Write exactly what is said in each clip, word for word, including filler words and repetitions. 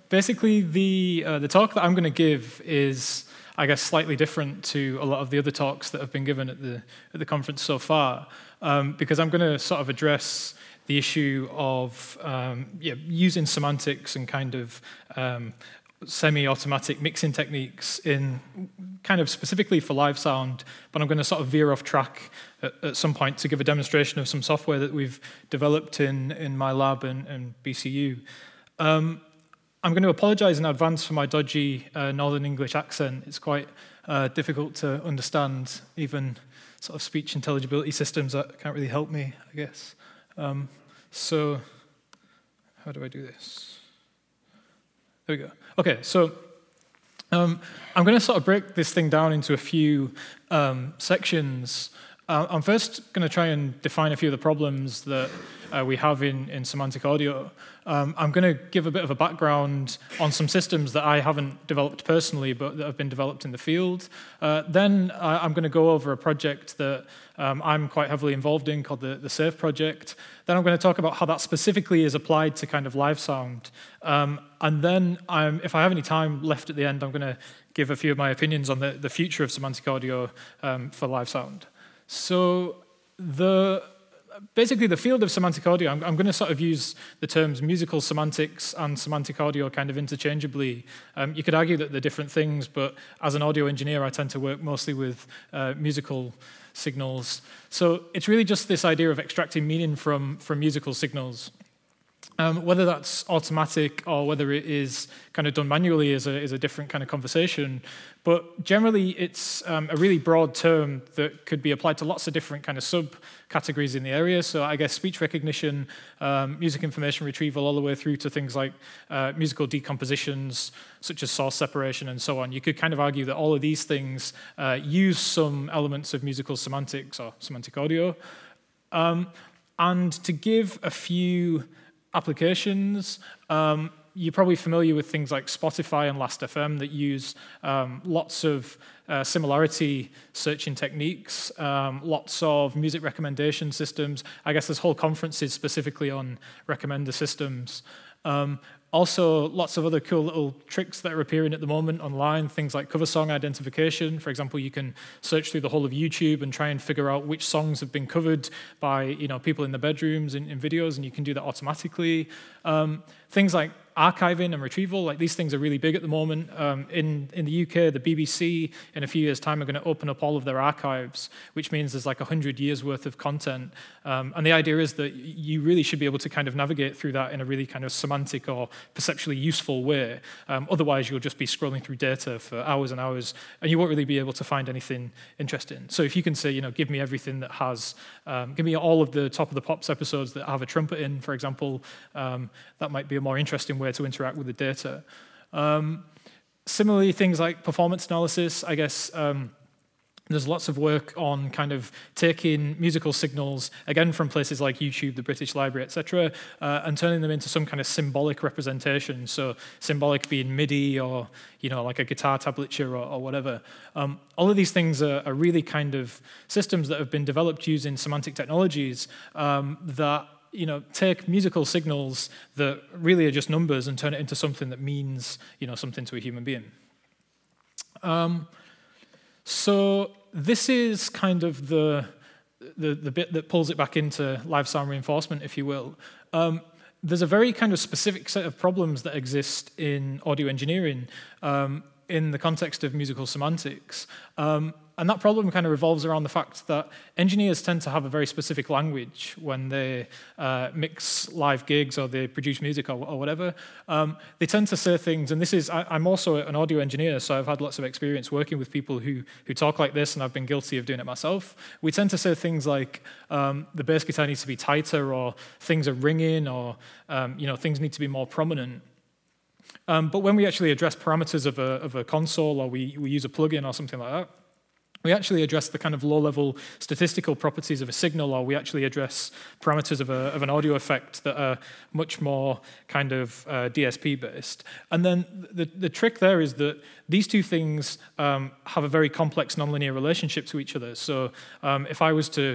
basically, the uh, the talk that I'm going to give is, I guess, slightly different to a lot of the other talks that have been given at the at the conference so far, um, because I'm going to sort of address the issue of um, yeah, using semantics and kind of um, semi-automatic mixing techniques in kind of specifically for live sound, but I'm going to sort of veer off track at, at some point to give a demonstration of some software that we've developed in, in my lab and, and B C U. Um, I'm going to apologize in advance for my dodgy uh, Northern English accent. It's quite uh, difficult to understand, even sort of speech intelligibility systems that can't really help me, I guess. Um, so, how do I do this? There we go. Okay, so um, I'm going to sort of break this thing down into a few um, sections. Uh, I'm first going to try and define a few of the problems that uh, we have in, in semantic audio. Um, I'm going to give a bit of a background on some systems that I haven't developed personally, but that have been developed in the field. Uh, then I, I'm going to go over a project that um, I'm quite heavily involved in called the, the SAFE project. Then I'm going to talk about how that specifically is applied to kind of live sound. Um, and then, I'm, if I have any time left at the end, I'm going to give a few of my opinions on the, the future of semantic audio um, for live sound. So the basically the field of semantic audio, I'm, I'm going to sort of use the terms musical semantics and semantic audio kind of interchangeably. Um, you could argue that they're different things, but as an audio engineer, I tend to work mostly with uh, musical signals. So it's really just this idea of extracting meaning from, from musical signals. Um, whether that's automatic or whether it is kind of done manually is a, is a different kind of conversation. But generally, it's um, a really broad term that could be applied to lots of different kind of subcategories in the area. So I guess speech recognition, um, music information retrieval, all the way through to things like uh, musical decompositions, such as source separation and so on. You could kind of argue that all of these things uh, use some elements of musical semantics or semantic audio. Um, and to give a few applications, um, you're probably familiar with things like Spotify and Last F M that use um, lots of uh, similarity searching techniques, um, lots of music recommendation systems. I guess there's whole conferences specifically on recommender systems. Um, Also, lots of other cool little tricks that are appearing at the moment online, things like cover song identification. For example, you can search through the whole of YouTube and try and figure out which songs have been covered by, you know, people in their bedrooms in, in videos, and you can do that automatically. Um, things like archiving and retrieval, like these things are really big at the moment. Um, in, in the U K, the B B C, in a few years' time, are going to open up all of their archives, which means there's like one hundred years worth of content. Um, and the idea is that you really should be able to kind of navigate through that in a really kind of semantic or perceptually useful way. Um, otherwise, you'll just be scrolling through data for hours and hours, and you won't really be able to find anything interesting. So if you can say, you know, give me everything that has, um, give me all of the Top of the Pops episodes that have a trumpet in, for example, um, that might be a more interesting way to interact with the data. Um, similarly, things like performance analysis, I guess um, there's lots of work on kind of taking musical signals, again, from places like YouTube, the British Library, et cetera, uh, and turning them into some kind of symbolic representation. So symbolic being MIDI or, you know, like a guitar tablature or, or whatever. Um, all of these things are, are really kind of systems that have been developed using semantic technologies um, that you know, take musical signals that really are just numbers and turn it into something that means, you know, something to a human being. Um, so this is kind of the, the the bit that pulls it back into live sound reinforcement, if you will. Um, there's a very kind of specific set of problems that exist in audio engineering um, in the context of musical semantics. Um, And that problem kind of revolves around the fact that engineers tend to have a very specific language when they uh, mix live gigs or they produce music or, or whatever. Um, they tend to say things, and this is, I, I'm also an audio engineer, so I've had lots of experience working with people who, who talk like this, and I've been guilty of doing it myself. We tend to say things like, um, the bass guitar needs to be tighter, or things are ringing, or um, you know, things need to be more prominent. Um, but when we actually address parameters of a, of a console, or we, we use a plugin or something like that, we actually address the kind of low-level statistical properties of a signal, or we actually address parameters of, a, of an audio effect that are much more kind of uh, D S P-based. And then the, the trick there is that these two things um, have a very complex nonlinear relationship to each other. So um, if I was to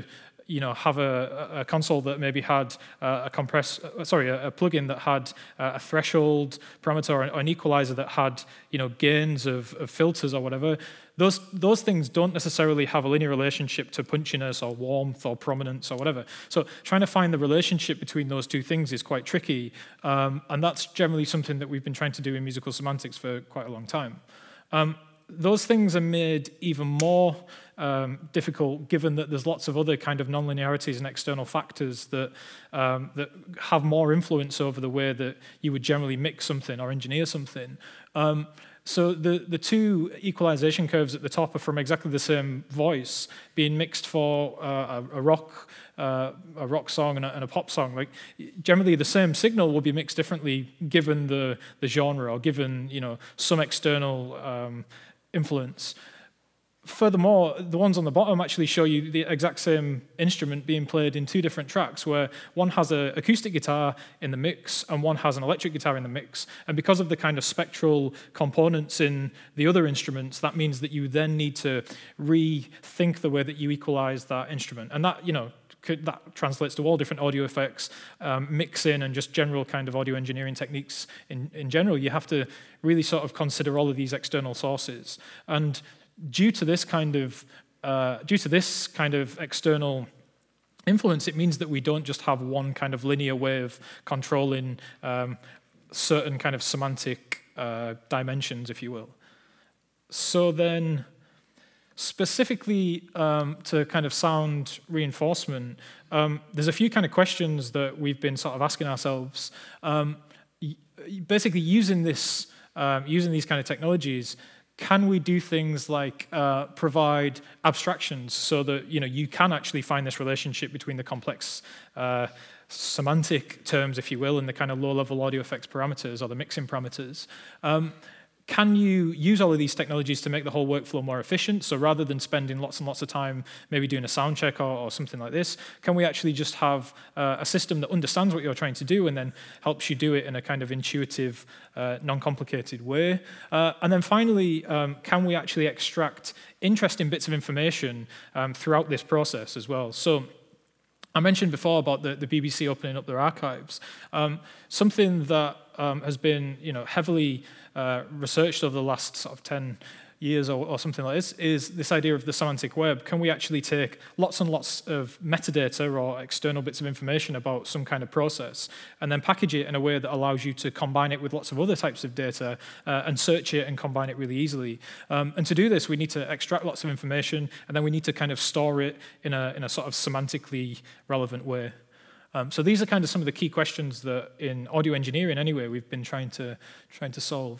you know, have a, a console that maybe had uh, a compress, uh, sorry, a, a plugin that had uh, a threshold parameter or an equalizer that had, you know, gains of, of filters or whatever. Those those things don't necessarily have a linear relationship to punchiness or warmth or prominence or whatever. So trying to find the relationship between those two things is quite tricky, um, and that's generally something that we've been trying to do in musical semantics for quite a long time. Um, those things are made even more um, difficult given that there's lots of other kind of nonlinearities and external factors that um, that have more influence over the way that you would generally mix something or engineer something. Um, So the, the two equalization curves at the top are from exactly the same voice being mixed for uh, a, a rock uh, a rock song and a, and a pop song. Like generally, the same signal will be mixed differently given the the genre or given you know some external um, influence. Furthermore, the ones on the bottom actually show you the exact same instrument being played in two different tracks, where one has an acoustic guitar in the mix and one has an electric guitar in the mix. And because of the kind of spectral components in the other instruments, that means that you then need to rethink the way that you equalize that instrument. And that, you know, could, that translates to all different audio effects, um, mixing, and just general kind of audio engineering techniques in, in general. You have to really sort of consider all of these external sources. And Due to this kind of uh, due to this kind of external influence, it means that we don't just have one kind of linear way of controlling um, certain kind of semantic uh, dimensions, if you will. So then, specifically um, to kind of sound reinforcement, um, there's a few kind of questions that we've been sort of asking ourselves. Um, basically, using this, um, using these kind of technologies. Can we do things like uh, provide abstractions so that you know you can actually find this relationship between the complex uh, semantic terms, if you will, and the kind of low-level audio effects parameters or the mixing parameters? Um, Can you use all of these technologies to make the whole workflow more efficient? So rather than spending lots and lots of time maybe doing a sound check or, or something like this, can we actually just have uh, a system that understands what you're trying to do and then helps you do it in a kind of intuitive, uh, non-complicated way? Uh, and then finally, um, can we actually extract interesting bits of information um, throughout this process as well? So I mentioned before about the, the B B C opening up their archives. Um, something that um, has been, you know, heavily uh, researched over the last sort of ten years or, or something like this is this idea of the semantic web. Can we actually take lots and lots of metadata or external bits of information about some kind of process and then package it in a way that allows you to combine it with lots of other types of data uh, and search it and combine it really easily? Um, and to do this, we need to extract lots of information, and then we need to kind of store it in a, in a sort of semantically relevant way. Um, so these are kind of some of the key questions that in audio engineering anyway we've been trying to, trying to solve.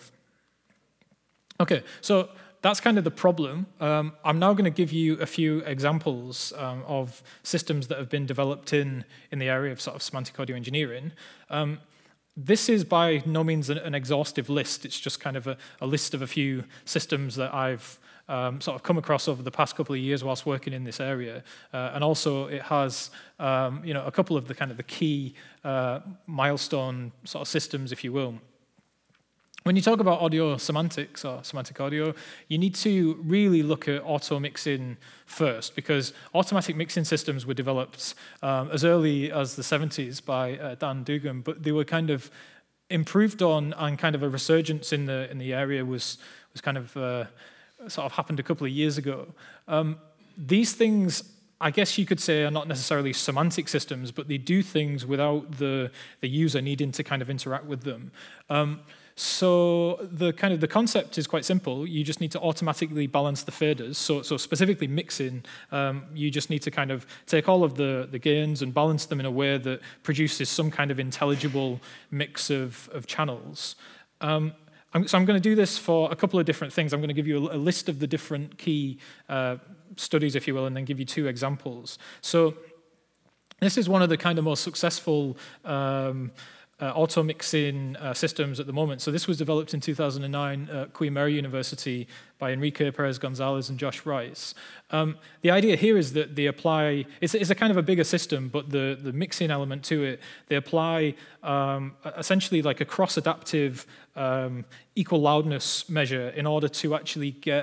Okay, so that's kind of the problem. Um, I'm now going to give you a few examples um, of systems that have been developed in, in the area of sort of semantic audio engineering. Um, this is by no means an, an exhaustive list. It's just kind of a, a list of a few systems that I've um, sort of come across over the past couple of years whilst working in this area. Uh, and also it has um, you know, a couple of the kind of the key uh, milestone sort of systems, if you will. When you talk about audio semantics or semantic audio, you need to really look at auto mixing first, because automatic mixing systems were developed um, as early as the seventies by uh, Dan Dugan, but they were kind of improved on, and kind of a resurgence in the in the area was was kind of uh, sort of happened a couple of years ago. Um, these things, I guess you could say, are not necessarily semantic systems, but they do things without the the user needing to kind of interact with them. Um, So the kind of the concept is quite simple. You just need to automatically balance the faders. So, so specifically mixing, um, you just need to kind of take all of the, the gains and balance them in a way that produces some kind of intelligible mix of, of channels. Um, I'm, so I'm going to do this for a couple of different things. I'm going to give you a, a list of the different key uh, studies, if you will, and then give you two examples. So this is one of the kind of most successful um, Uh, auto mixing uh, systems at the moment. So this was developed in two thousand nine at Queen Mary University by Enrique Perez Gonzalez and Josh Rice. Um, the idea here is that they apply, it's, it's a kind of a bigger system, but the, the mixing element to it, they apply um, essentially like a cross-adaptive um, equal loudness measure in order to actually get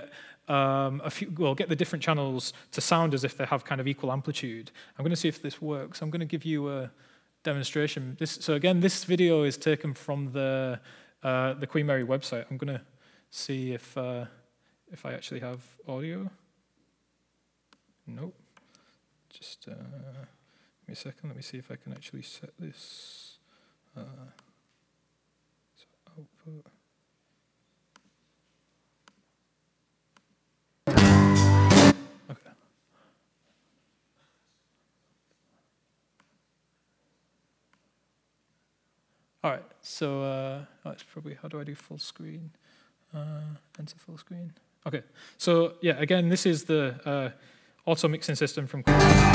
um, a few, well, get the different channels to sound as if they have kind of equal amplitude. I'm going to see if this works. I'm going to give you a demonstration. This, so again, this video is taken from the uh, the Queen Mary website. I'm going to see if uh, if I actually have audio. Nope. Just uh, give me a second. Let me see if I can actually set this. Uh, so output. Okay. All right. So uh, oh, it's probably, how do I do full screen? Uh, enter full screen. Okay. So yeah, again, this is the uh, auto mixing system from.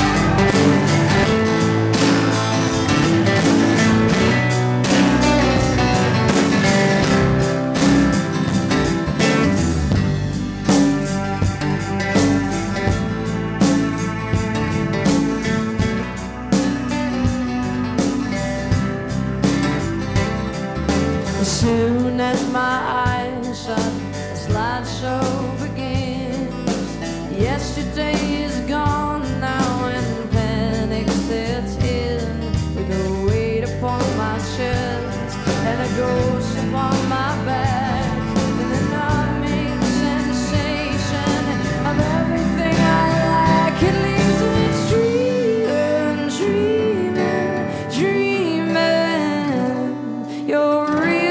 As soon as my eyes shut, the slideshow begins. Yesterday is gone now and panic sets in, with a weight upon my chest and a ghost upon my back, and the numbing sensation of everything I like. It leaves me dreaming, dreaming, dreaming. You're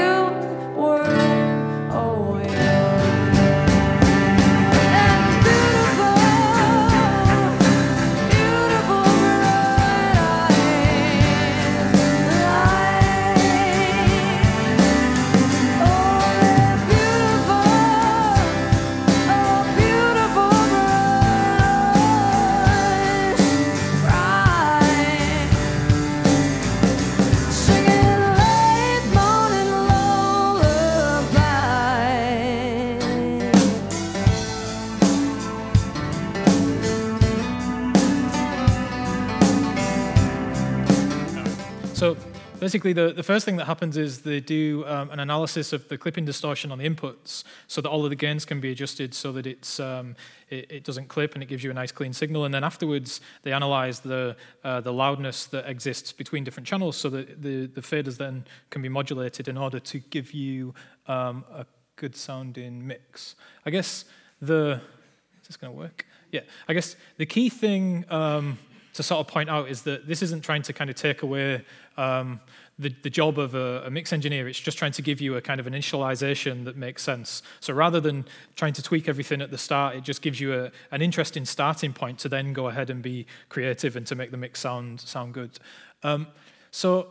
So basically, the, the first thing that happens is they do um, an analysis of the clipping distortion on the inputs, so that all of the gains can be adjusted so that it's um, it, it doesn't clip and it gives you a nice clean signal. And then afterwards, they analyze the uh, the loudness that exists between different channels, so that the the faders then can be modulated in order to give you um, a good sounding mix. I guess the is this going to work? Yeah. I guess the key thing Um, to sort of point out is that this isn't trying to kind of take away um, the, the job of a, a mix engineer. It's just trying to give you a kind of an initialization that makes sense. So rather than trying to tweak everything at the start, it just gives you a, an interesting starting point to then go ahead and be creative and to make the mix sound sound good. Um, so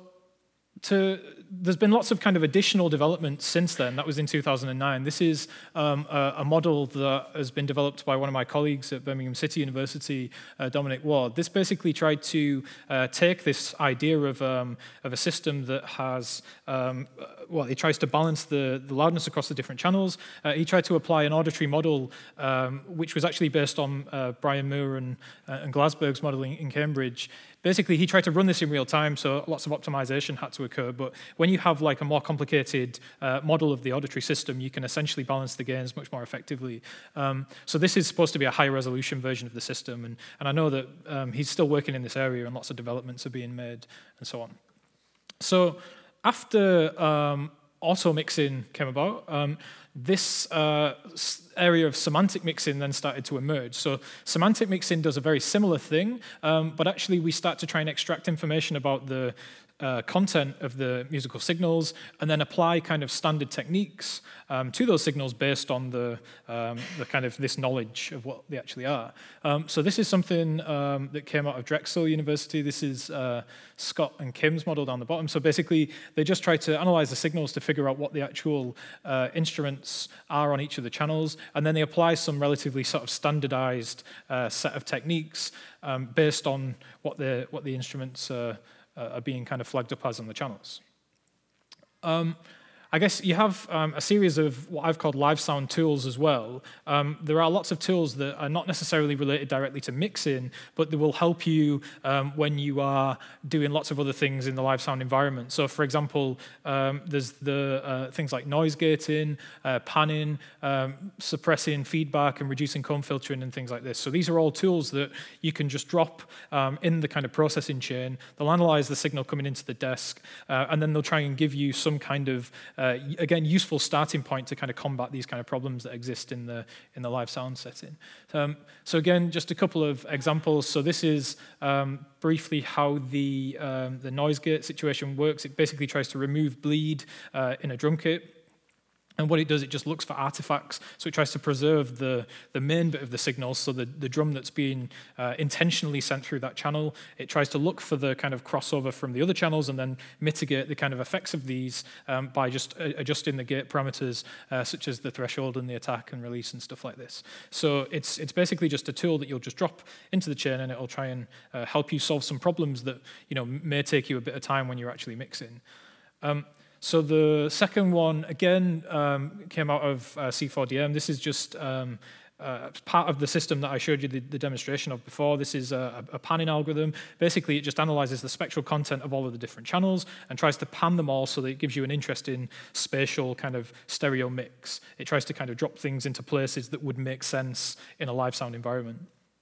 to, there's been lots of kind of additional development since then. That was in two thousand nine. This is um, a, a model that has been developed by one of my colleagues at Birmingham City University, uh, Dominic Ward. This basically tried to uh, take this idea of, um, of a system that has, um, well, it tries to balance the, the loudness across the different channels. Uh, he tried to apply an auditory model, um, which was actually based on uh, Brian Moore and, uh, and Glasberg's modeling in Cambridge. Basically, he tried to run this in real time, so lots of optimization had to occur. But when you have like a more complicated uh, model of the auditory system, you can essentially balance the gains much more effectively. Um, so this is supposed to be a high resolution version of the system. And, and I know that um, he's still working in this area and lots of developments are being made and so on. So after um, auto mixing came about, um, this uh, area of semantic mixing then started to emerge. So semantic mixing does a very similar thing, um, but actually we start to try and extract information about the uh, content of the musical signals and then apply kind of standard techniques um, to those signals based on the, um, the kind of this knowledge of what they actually are. Um, so this is something um, that came out of Drexel University. This is uh, Scott and Kim's model down the bottom. So basically, they just try to analyze the signals to figure out what the actual uh, instruments are on each of the channels, and then they apply some relatively sort of standardized uh, set of techniques um, based on what the what the instruments uh, are being kind of flagged up as on the channels. Um, I guess you have um, a series of what I've called live sound tools as well. Um, there are lots of tools that are not necessarily related directly to mixing, but they will help you um, when you are doing lots of other things in the live sound environment. So for example, um, there's the uh, things like noise gating, uh, panning, um, suppressing feedback and reducing comb filtering and things like this. So these are all tools that you can just drop um, in the kind of processing chain. They'll analyze the signal coming into the desk, uh, and then they'll try and give you some kind of Uh, again, useful starting point to kind of combat these kind of problems that exist in the in the live sound setting. Um, so again, just a couple of examples. So this is um, briefly how the um, the noise gate situation works. It basically tries to remove bleed uh, in a drum kit. And what it does, it just looks for artifacts. So it tries to preserve the, the main bit of the signal, so the, the drum that's being uh, intentionally sent through that channel. It tries to look for the kind of crossover from the other channels and then mitigate the kind of effects of these um, by just uh, adjusting the gate parameters, uh, such as the threshold and the attack and release and stuff like this. So it's it's basically just a tool that you'll just drop into the chain, and it'll try and uh, help you solve some problems that you know may take you a bit of time when you're actually mixing. Um, So the second one, again, um, came out of uh, C four D M. This is just um, uh, part of the system that I showed you the, the demonstration of before. This is a, a panning algorithm. Basically, it just analyzes the spectral content of all of the different channels and tries to pan them all so that it gives you an interesting spatial kind of stereo mix. It tries to kind of drop things into places that would make sense in a live sound environment.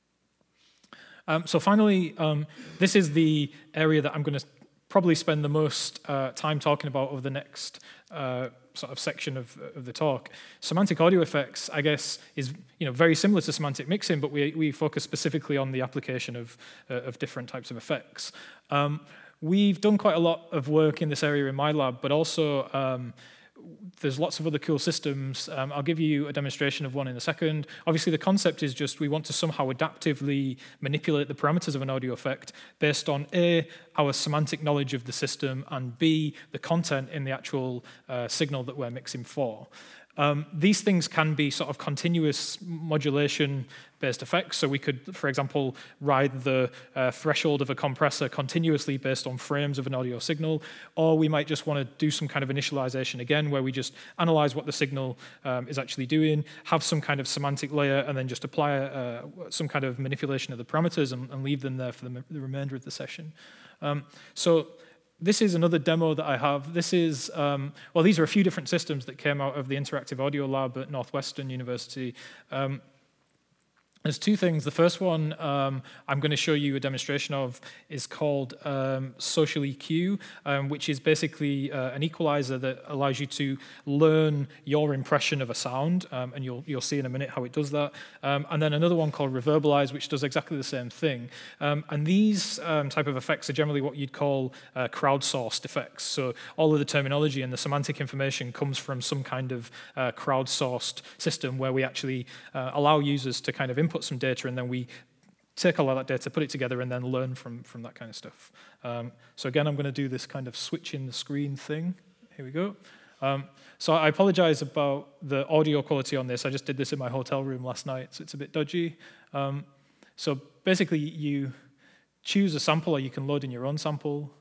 Um, so finally, um, this is the area that I'm going to probably spend the most uh, time talking about over the next uh, sort of section of, of the talk. Semantic audio effects, I guess, is you know very similar to semantic mixing, but we we focus specifically on the application of uh, of different types of effects. Um, we've done quite a lot of work in this area in my lab, but also um, there's lots of other cool systems. Um, I'll give you a demonstration of one in a second. Obviously, the concept is just we want to somehow adaptively manipulate the parameters of an audio effect based on A, our semantic knowledge of the system, and B, the content in the actual uh, signal that we're mixing for. Um, these things can be sort of continuous modulation-based effects. So we could, for example, ride the uh, threshold of a compressor continuously based on frames of an audio signal, or we might just want to do some kind of initialization again, where we just analyze what the signal um, is actually doing, have some kind of semantic layer, and then just apply uh, some kind of manipulation of the parameters and, and leave them there for the, the remainder of the session. Um, so. This is another demo that I have. This is, um, well, these are a few different systems that came out of the Interactive Audio Lab at Northwestern University. Um, There's two things. The first one um, I'm going to show you a demonstration of is called um, Social E Q, um, which is basically uh, an equalizer that allows you to learn your impression of a sound, um, and you'll you'll see in a minute how it does that. Um, and then another one called Reverbalize, which does exactly the same thing. Um, and these um, type of effects are generally what you'd call uh, crowdsourced effects. So all of the terminology and the semantic information comes from some kind of uh, crowdsourced system where we actually uh, allow users to kind of input some data, and then we take all of that data, put it together, and then learn from, from that kind of stuff. Um, so again, I'm going to do this kind of switching the screen thing. Here we go. Um, so I apologize about the audio quality on this. I just did this in my hotel room last night, so it's a bit dodgy. Um, so basically, you choose a sample, or you can load in your own sample.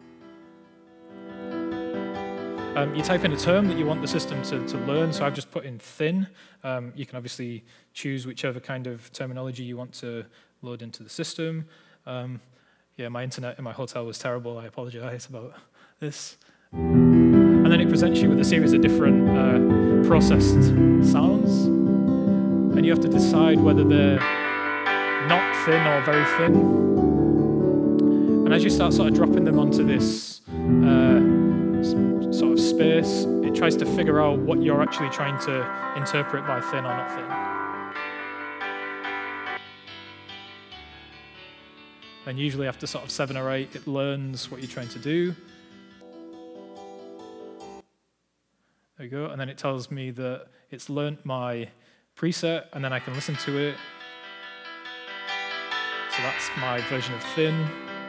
Um, you type in a term that you want the system to, to learn, so I've just put in thin. Um, you can obviously choose whichever kind of terminology you want to load into the system. Um, yeah, my internet in my hotel was terrible. I apologize about this. And then it presents you with a series of different uh, processed sounds, and you have to decide whether they're not thin or very thin. And as you start sort of dropping them onto this uh, sort of space, it tries to figure out what you're actually trying to interpret by thin or not thin. And usually after sort of seven or eight, it learns what you're trying to do. There you go, and then it tells me that it's learnt my preset, and then I can listen to it. So that's my version of thin.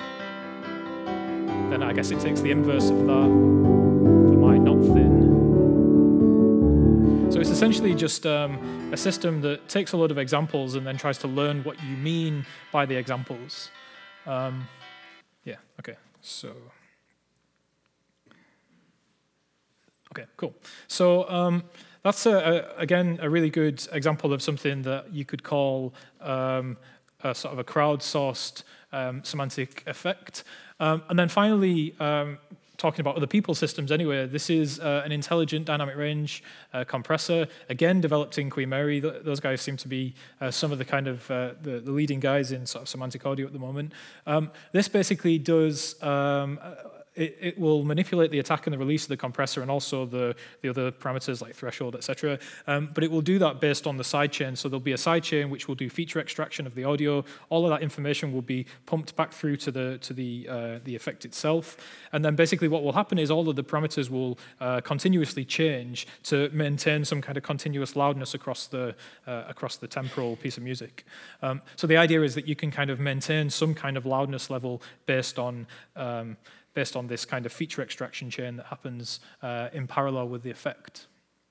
Then I guess it takes the inverse of that for my not thin. So it's essentially just um, a system that takes a load of examples and then tries to learn what you mean by the examples. Um, yeah, okay, so. Okay, cool. So um, that's, a, a, again, a really good example of something that you could call um, a sort of a crowdsourced um, semantic effect. Um, and then finally, um, talking about other people systems anyway, this is uh, an intelligent dynamic range uh, compressor, again, developed in Queen Mary. Th those guys seem to be uh, some of the kind of uh, the, the leading guys in sort of semantic audio at the moment. Um, this basically does um, It, it will manipulate the attack and the release of the compressor and also the, the other parameters like threshold, et cetera. Um, but it will do that based on the sidechain. So there'll be a sidechain which will do feature extraction of the audio. All of that information will be pumped back through to the to the uh, the effect itself. And then basically what will happen is all of the parameters will uh, continuously change to maintain some kind of continuous loudness across the uh, across the temporal piece of music. Um, so the idea is that you can kind of maintain some kind of loudness level based on um, based on this kind of feature extraction chain that happens uh, in parallel with the effect.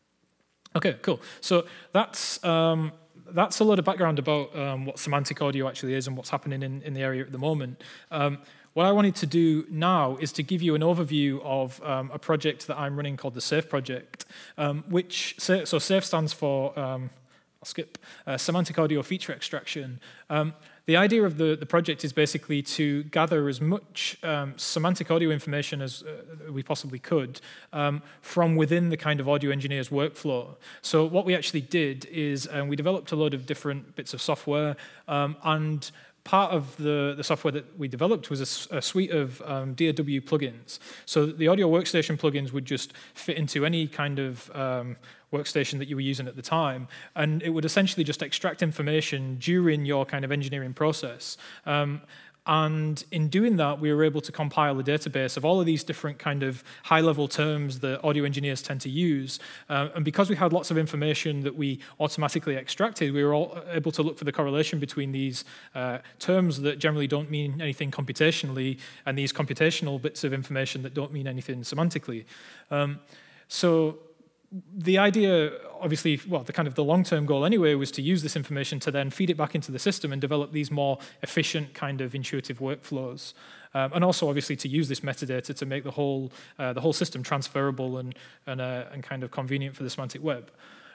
Okay, cool. So that's um, that's a lot of background about um, what semantic audio actually is and what's happening in, in the area at the moment. Um, what I wanted to do now is to give you an overview of um, a project that I'm running called the SAFE project, um, which, so SAFE stands for, um, I'll skip, uh, Semantic Audio Feature Extraction. Um, The idea of the, the project is basically to gather as much um, semantic audio information as uh, we possibly could um, from within the kind of audio engineer's workflow. So what we actually did is um, we developed a load of different bits of software, um, and part of the, the software that we developed was a, a suite of um, D A W plugins. So the audio workstation plugins would just fit into any kind of um, workstation that you were using at the time, and it would essentially just extract information during your kind of engineering process. Um, and in doing that, we were able to compile a database of all of these different kind of high-level terms that audio engineers tend to use. Uh, and because we had lots of information that we automatically extracted, we were all able to look for the correlation between these uh, terms that generally don't mean anything computationally and these computational bits of information that don't mean anything semantically. Um, so the idea, obviously, well, the kind of the long-term goal anyway was to use this information to then feed it back into the system and develop these more efficient kind of intuitive workflows. Um, and also, obviously, to use this metadata to make the whole uh, the whole system transferable and and, uh, and kind of convenient for the semantic web.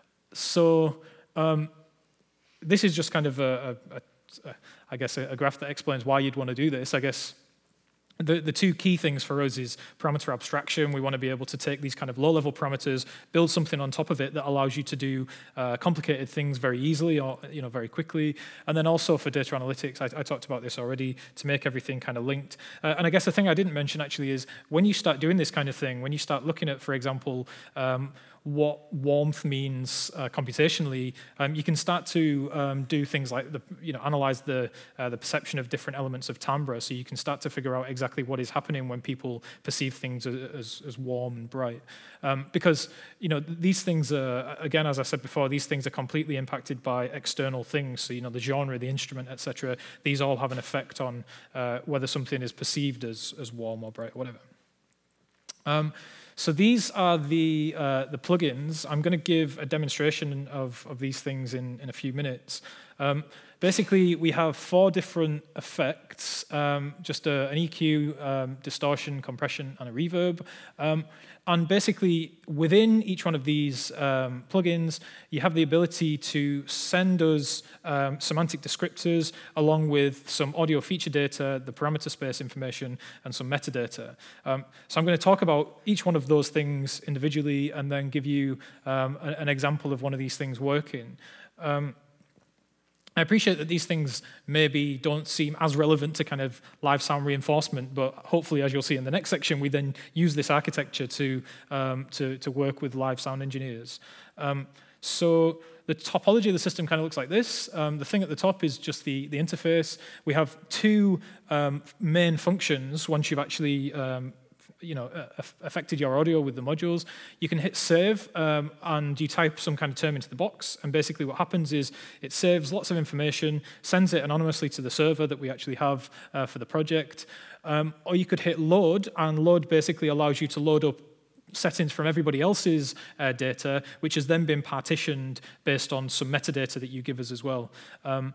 So um, this is just kind of a, a, a I guess, a, a graph that explains why you'd want to do this. I guess The, the two key things for us is parameter abstraction. We want to be able to take these kind of low-level parameters, build something on top of it that allows you to do uh, complicated things very easily or you know very quickly. And then also for data analytics, I, I talked about this already, to make everything kind of linked. Uh, and I guess the thing I didn't mention actually is when you start doing this kind of thing, when you start looking at, for example, um, what warmth means uh, computationally, um, you can start to um, do things like the, you know, analyze the uh, the perception of different elements of timbre. So you can start to figure out exactly what is happening when people perceive things as, as warm and bright. Um, because you know these things are, again, as I said before, these things are completely impacted by external things. So you know the genre, the instrument, et cetera. These all have an effect on uh, whether something is perceived as as warm or bright or whatever. Um, So these are the uh, the plugins. I'm going to give a demonstration of, of these things in, in a few minutes. Um, basically, we have four different effects, um, just a, an E Q, um, distortion, compression, and a reverb. Um, and basically, within each one of these um, plugins, you have the ability to send us um, semantic descriptors along with some audio feature data, the parameter space information, and some metadata. Um, so I'm going to talk about each one of those things individually and then give you um, a, an example of one of these things working. Um, I appreciate that these things maybe don't seem as relevant to kind of live sound reinforcement, but hopefully, as you'll see in the next section, we then use this architecture to um, to, to work with live sound engineers. Um, so the topology of the system kind of looks like this. Um, the thing at the top is just the, the interface. We have two um, main functions once you've actually um, you know, affected your audio with the modules. You can hit save, um, and you type some kind of term into the box, and basically what happens is it saves lots of information, sends it anonymously to the server that we actually have uh, for the project. Um, or you could hit load, and load basically allows you to load up settings from everybody else's uh, data, which has then been partitioned based on some metadata that you give us as well. Um,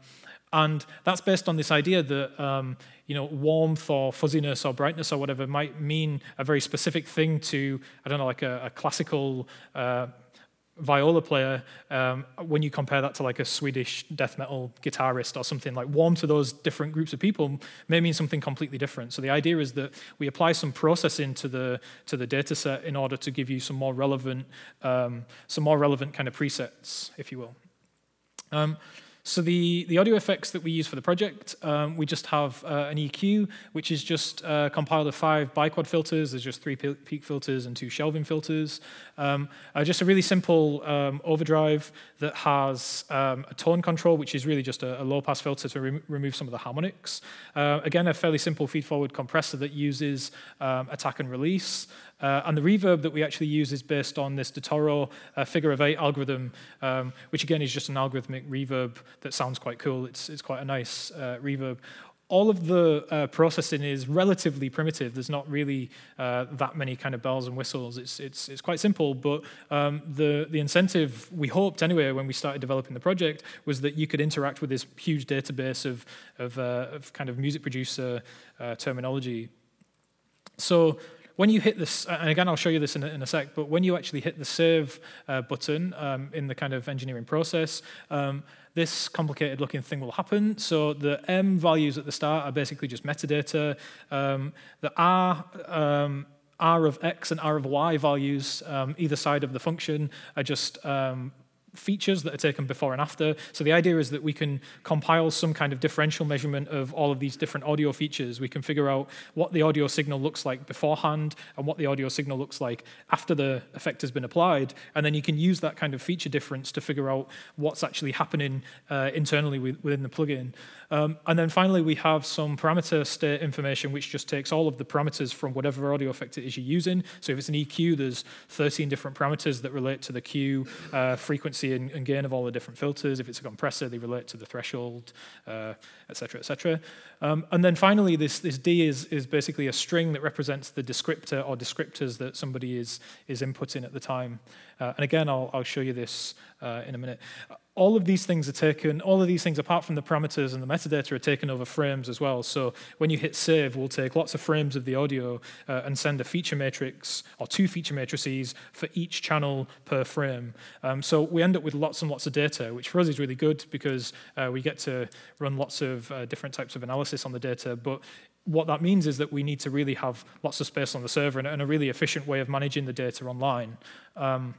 And that's based on this idea that um, you know, warmth or fuzziness or brightness or whatever might mean a very specific thing to, I don't know, like a, a classical uh, viola player, um, when you compare that to like a Swedish death metal guitarist or something. Like warm to those different groups of people may mean something completely different. So the idea is that we apply some processing to the to the data set in order to give you some more relevant, um, some more relevant kind of presets, if you will. Um, So the, the audio effects that we use for the project, um, we just have uh, an E Q, which is just uh, compiled of five biquad filters. There's just three peak filters and two shelving filters. Um, uh, just a really simple um, overdrive that has um, a tone control, which is really just a, a low-pass filter to re remove some of the harmonics. Uh, again, a fairly simple feed-forward compressor that uses um, attack and release. Uh, and the reverb that we actually use is based on this DeToro uh, figure of eight algorithm, um, which again is just an algorithmic reverb that sounds quite cool. It's, it's quite a nice uh, reverb. All of the uh, processing is relatively primitive. There's not really uh, that many kind of bells and whistles. It's, it's, it's quite simple, but um, the, the incentive, we hoped anyway when we started developing the project, was that you could interact with this huge database of, of, uh, of kind of music producer uh, terminology. So when you hit this, and again, I'll show you this in a, in a sec, but when you actually hit the save uh, button um, in the kind of engineering process, um, this complicated looking thing will happen. So the M values at the start are basically just metadata. Um, the R, um, R of X and R of Y values, um, either side of the function, are just um, features that are taken before and after. So the idea is that we can compile some kind of differential measurement of all of these different audio features. We can figure out what the audio signal looks like beforehand and what the audio signal looks like after the effect has been applied. And then you can use that kind of feature difference to figure out what's actually happening uh, internally within the plugin. Um, and then finally, we have some parameter state information, which just takes all of the parameters from whatever audio effect it is you're using. So if it's an E Q, there's thirteen different parameters that relate to the Q, uh, frequency and, and gain of all the different filters. If it's a compressor, they relate to the threshold, uh, et cetera, et cetera. Um, and then finally, this, this D is, is basically a string that represents the descriptor or descriptors that somebody is, is inputting at the time. Uh, and again, I'll, I'll show you this uh, in a minute. All of these things are taken, all of these things, apart from the parameters and the metadata, are taken over frames as well. So when you hit save, we'll take lots of frames of the audio uh, and send a feature matrix or two feature matrices for each channel per frame. Um, so we end up with lots and lots of data, which for us is really good because uh, we get to run lots of uh, different types of analysis on the data. But what that means is that we need to really have lots of space on the server and, and a really efficient way of managing the data online. Um,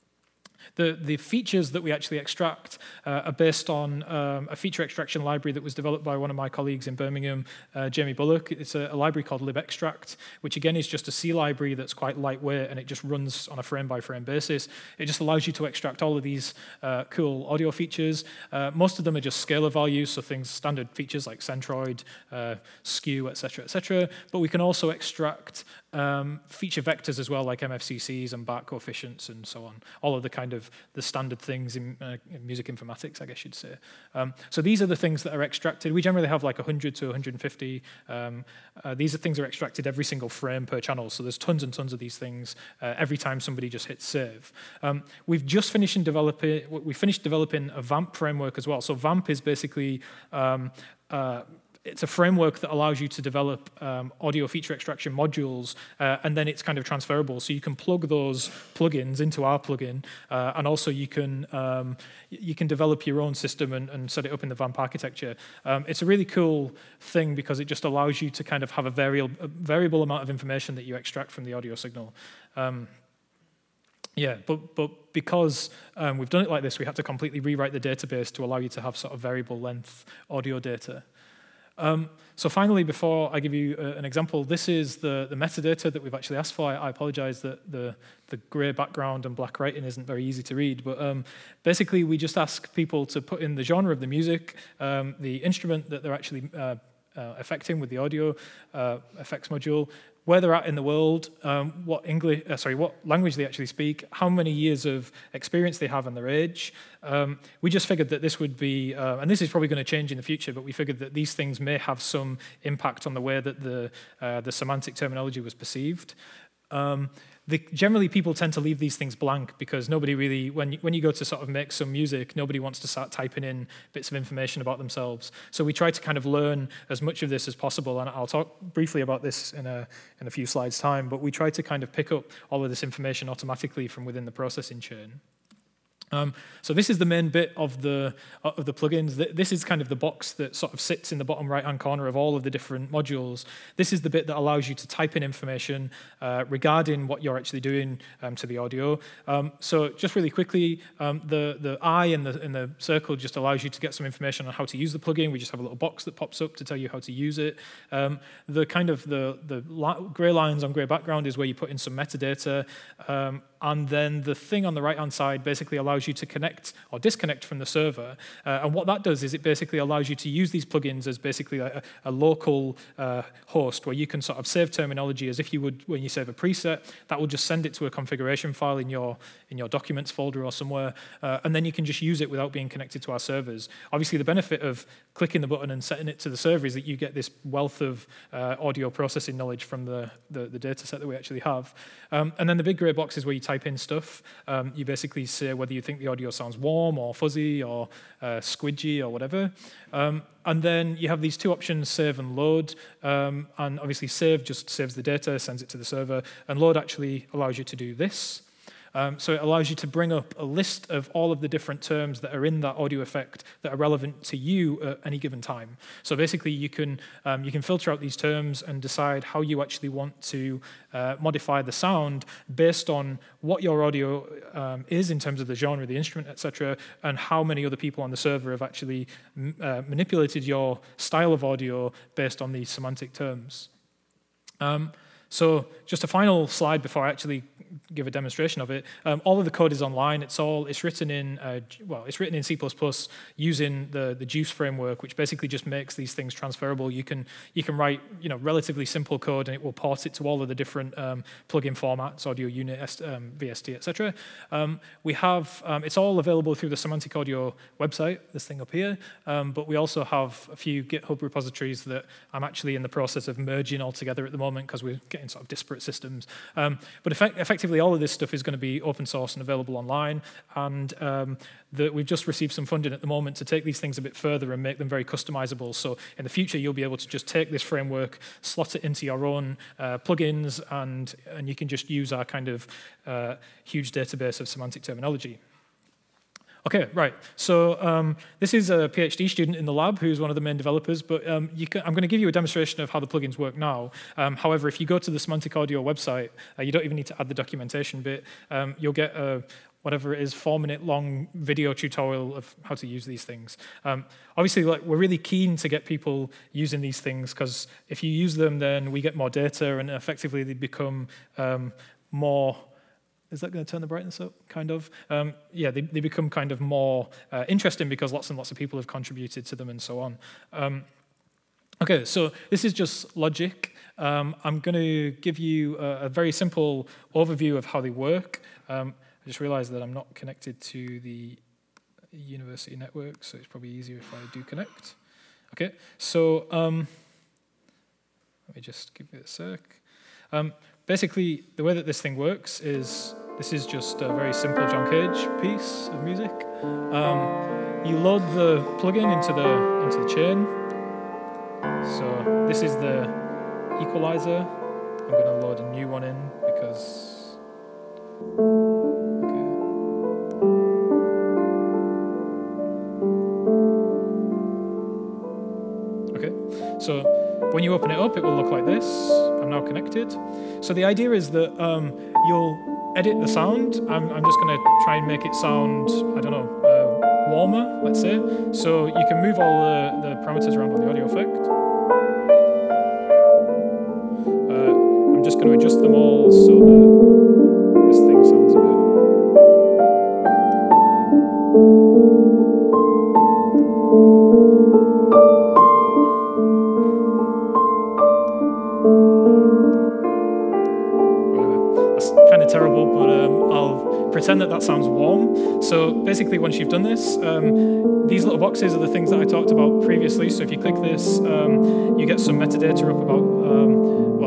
The, the features that we actually extract uh, are based on um, a feature extraction library that was developed by one of my colleagues in Birmingham, uh, Jamie Bullock. It's a, a library called libextract, which again is just a C library that's quite lightweight and it just runs on a frame-by-frame basis. It just allows you to extract all of these uh, cool audio features. Uh, most of them are just scalar values, so things, standard features like centroid, uh, skew, et cetera, et cetera. But we can also extract um, feature vectors as well, like M F C Cs and Bart coefficients and so on. All of the kind of the standard things in, uh, in music informatics, I guess you'd say. Um, so these are the things that are extracted. We generally have like one hundred to one hundred fifty. Um, uh, these are things that are extracted every single frame per channel. So there's tons and tons of these things uh, every time somebody just hits save. Um, we've just finished developing. We finished developing a VAMP framework as well. So VAMP is basically um, uh, it's a framework that allows you to develop um, audio feature extraction modules, uh, and then it's kind of transferable. So you can plug those plugins into our plugin, uh, and also you can um, you can develop your own system and, and set it up in the VAMP architecture. Um, it's a really cool thing because it just allows you to kind of have a variable, a variable amount of information that you extract from the audio signal. Um, Yeah, but but because um, we've done it like this, we have to completely rewrite the database to allow you to have sort of variable length audio data. Um, so finally, before I give you uh, an example, this is the, the metadata that we've actually asked for. I, I apologize that the, the gray background and black writing isn't very easy to read, but um, basically we just ask people to put in the genre of the music, um, the instrument that they're actually uh, uh, affecting with the audio uh, effects module, where they're at in the world, um, what English, uh, sorry, what language they actually speak, how many years of experience they have and their age. Um, we just figured that this would be, uh, and this is probably going to change in the future, but we figured that these things may have some impact on the way that the uh, the semantic terminology was perceived. Um, the, generally, people tend to leave these things blank because nobody really, when you, when you go to sort of make some music, nobody wants to start typing in bits of information about themselves. So we try to kind of learn as much of this as possible, and I'll talk briefly about this in a, in a few slides' time, but we try to kind of pick up all of this information automatically from within the processing chain. Um, so this is the main bit of the of the plugins. This is kind of the box that sort of sits in the bottom right-hand corner of all of the different modules. This is the bit that allows you to type in information uh, regarding what you're actually doing um, to the audio. Um, so just really quickly, um, the the eye in the in the circle just allows you to get some information on how to use the plugin. We just have a little box that pops up to tell you how to use it. Um, the kind of the the grey lines on grey background is where you put in some metadata. Um, And then the thing on the right-hand side basically allows you to connect or disconnect from the server. Uh, and what that does is it basically allows you to use these plugins as basically a, a local uh, host where you can sort of save terminology as if you would when you save a preset. That will just send it to a configuration file in your in your documents folder or somewhere, uh, and then you can just use it without being connected to our servers. Obviously, the benefit of clicking the button and setting it to the server is that you get this wealth of uh, audio processing knowledge from the, the, the data set that we actually have. Um, and then the big grey box is where you type in stuff. Um, you basically say whether you think the audio sounds warm or fuzzy or uh, squidgy or whatever. Um, and then you have these two options, save and load. Um, and obviously save just saves the data, sends it to the server. And load actually allows you to do this. Um, so it allows you to bring up a list of all of the different terms that are in that audio effect that are relevant to you at any given time. So basically, you can um, you can filter out these terms and decide how you actually want to uh, modify the sound based on what your audio um, is in terms of the genre, the instrument, et cetera, and how many other people on the server have actually uh, manipulated your style of audio based on these semantic terms. Um, So just a final slide before I actually give a demonstration of it. Um, all of the code is online. It's all it's written in uh, well, it's written in C plus plus using the the Juice framework, which basically just makes these things transferable. You can you can write you know relatively simple code, and it will port it to all of the different um, plugin formats, audio unit, um, V S T, et cetera. Um, we have um, it's all available through the Semantic Audio website. This thing up here, um, but we also have a few GitHub repositories that I'm actually in the process of merging all together at the moment because we're getting sort of disparate systems. Um, but effect effectively, all of this stuff is going to be open source and available online. And um, the, we've just received some funding at the moment to take these things a bit further and make them very customizable. So in the future, you'll be able to just take this framework, slot it into your own uh, plugins, and, and you can just use our kind of uh, huge database of semantic terminology. Okay, right. So um, this is a PhD student in the lab who's one of the main developers, but um, you can, I'm going to give you a demonstration of how the plugins work now. Um, however, if you go to the Semantic Audio website, uh, you don't even need to add the documentation bit. Um, you'll get a, whatever it is, four-minute long video tutorial of how to use these things. Um, obviously, like, we're really keen to get people using these things because if you use them, then we get more data, and effectively they become um, more... Is that going to turn the brightness up? Kind of. Um, yeah, they, they become kind of more uh, interesting because lots and lots of people have contributed to them and so on. Um, okay, so this is just logic. Um, I'm going to give you a, a very simple overview of how they work. Um, I just realized that I'm not connected to the university network, so it's probably easier if I do connect. Okay, so um, let me just give it a sec. Um, basically, the way that this thing works is this is just a very simple John Cage piece of music. Um, you load the plugin into the into the chain. So this is the equalizer. I'm going to load a new one in because. Okay. Okay. So when you open it up, it will look like this. I'm now connected. So the idea is that um, you'll edit the sound. I'm, I'm just going to try and make it sound, I don't know, uh, warmer, let's say. So you can move all the, the parameters around on the audio effect. Uh, I'm just going to adjust them all so that this thing sounds a bit... terrible, but um, I'll pretend that that sounds warm. So basically, once you've done this, um, these little boxes are the things that I talked about previously. So if you click this, um, you get some metadata up about, um, well,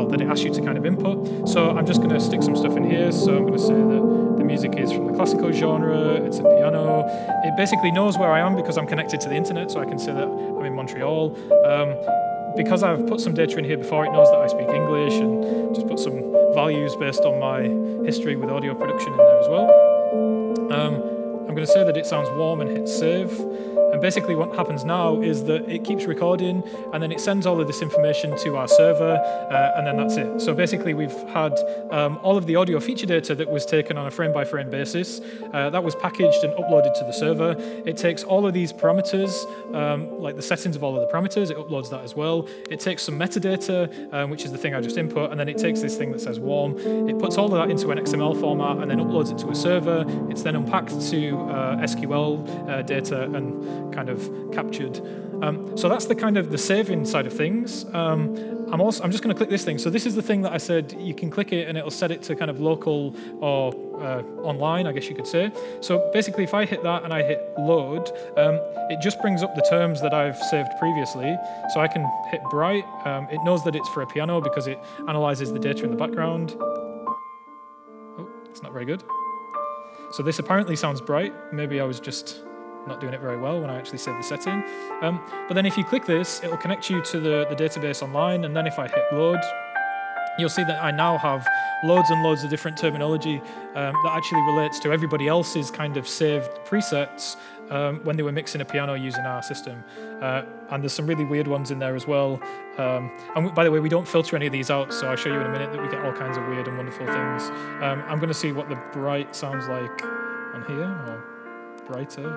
that it asks you to kind of input. So I'm just going to stick some stuff in here. So I'm going to say that the music is from the classical genre, it's a piano. It basically knows where I am because I'm connected to the internet, so I can say that I'm in Montreal. Um, because I've put some data in here before, it knows that I speak English, and just put some values based on my history with audio production in there as well. Um, I'm going to say that it sounds warm and hit save. And basically what happens now is that it keeps recording, and then it sends all of this information to our server, uh, and then that's it. So basically we've had um, all of the audio feature data that was taken on a frame-by-frame basis. Uh, that was packaged and uploaded to the server. It takes all of these parameters, um, like the settings of all of the parameters, it uploads that as well. It takes some metadata, um, which is the thing I just input, and then it takes this thing that says warm. It puts all of that into an X M L format and then uploads it to a server. It's then unpacked to uh, S Q L uh, data and kind of captured. Um, so that's the kind of the saving side of things. Um, I'm also I'm just going to click this thing. So this is the thing that I said you can click it and it'll set it to kind of local or uh, online, I guess you could say. So basically, if I hit that and I hit load, um, it just brings up the terms that I've saved previously. So I can hit bright. Um, it knows that it's for a piano because it analyzes the data in the background. Oh, it's not very good. So this apparently sounds bright. Maybe I was just not doing it very well when I actually saved the setting. Um, but then if you click this, it'll connect you to the, the database online, and then if I hit load, you'll see that I now have loads and loads of different terminology um, that actually relates to everybody else's kind of saved presets um, when they were mixing a piano using our system. Uh, and there's some really weird ones in there as well. Um, and we, by the way, we don't filter any of these out, so I'll show you in a minute that we get all kinds of weird and wonderful things. Um, I'm going to see what the bright sounds like on here. Or brighter.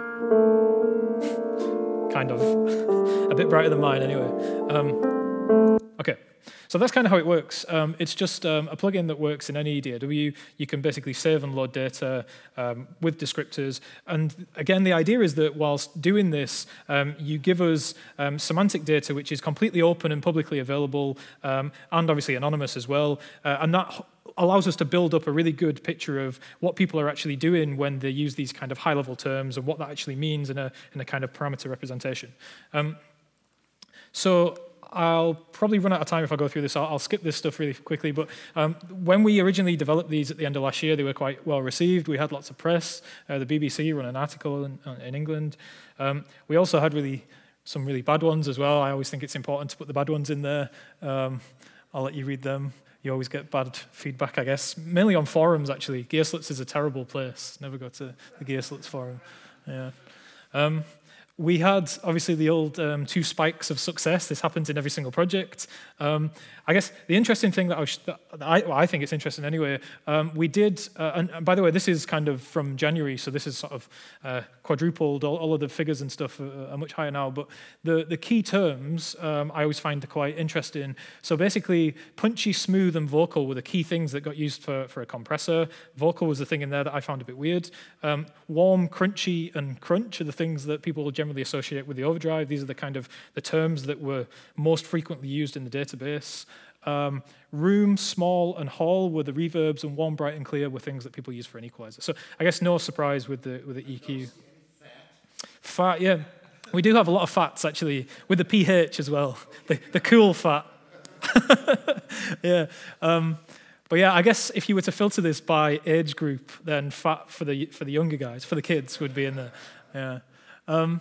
Kind of. A bit brighter than mine, anyway. Um, okay. So that's kind of how it works. Um, it's just um, a plugin that works in any D A W. You can basically save and load data um, with descriptors. And again, the idea is that whilst doing this, um, you give us um, semantic data, which is completely open and publicly available, um, and obviously anonymous as well. Uh, and that allows us to build up a really good picture of what people are actually doing when they use these kind of high-level terms and what that actually means in a, in a kind of parameter representation. Um, so I'll probably run out of time if I go through this. I'll, I'll skip this stuff really quickly, but um, when we originally developed these at the end of last year, they were quite well received. We had lots of press. Uh, the B B C ran an article in, in England. Um, we also had really some really bad ones as well. I always think it's important to put the bad ones in there. Um, I'll let you read them. You always get bad feedback, I guess, mainly on forums, actually. Gearslutz is a terrible place. Never go to the Gearslutz forum. Yeah. Um, we had, obviously, the old um, two spikes of success. This happens in every single project. Um, I guess the interesting thing that I, was, that I, well, I think it's interesting anyway, um, we did, uh, and, and by the way, this is kind of from January, so this is sort of uh, quadrupled. All, all of the figures and stuff are, are much higher now, but the, the key terms um, I always find quite interesting. So basically, punchy, smooth, and vocal were the key things that got used for, for a compressor. Vocal was the thing in there that I found a bit weird. Um, warm, crunchy, and crunch are the things that people generally associate with the overdrive. These are the kind of the terms that were most frequently used in the database. Um, room, small, and hall were the reverbs, and warm, bright, and clear were things that people use for an equalizer. So I guess no surprise with the with the E Q. Fat, yeah. We do have a lot of fats, actually, with the P H as well, the, the cool fat. yeah. Um, but yeah, I guess if you were to filter this by age group, then fat for the for the younger guys, for the kids, would be in there. Yeah. Um,